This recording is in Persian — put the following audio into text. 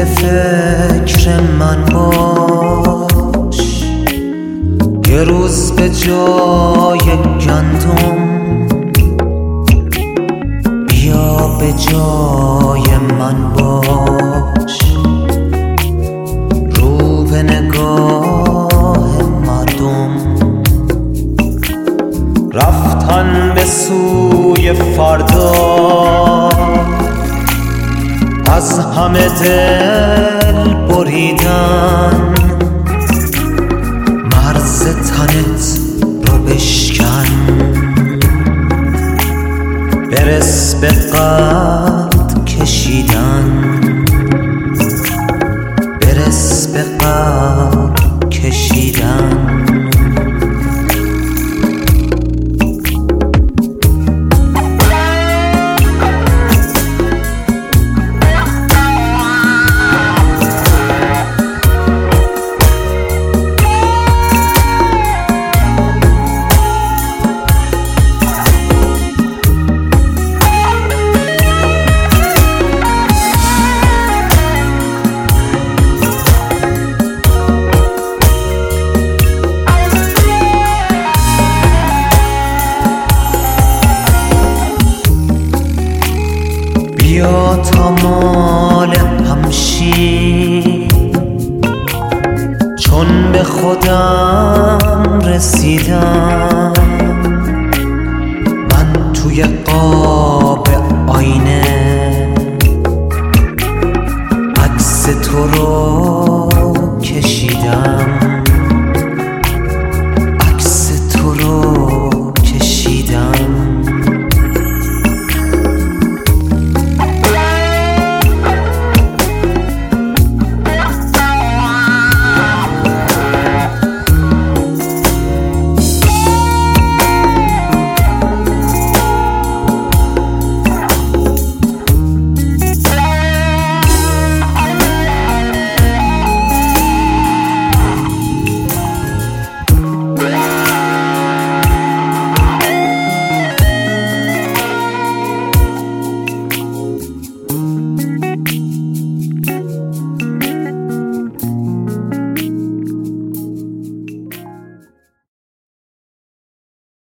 فکر من باش، یه روز به جای گندم بیا به جای من باش. رو به نگاه مردم رفتن به سوی فردا، از همه دل بریدن، مرز تنت رو بشکن، برس به قد کشیدن، برس به قد کشیدن. بیا تا مال همشی، چون به خودم رسیدم، من توی قاب آینه عکس تو رو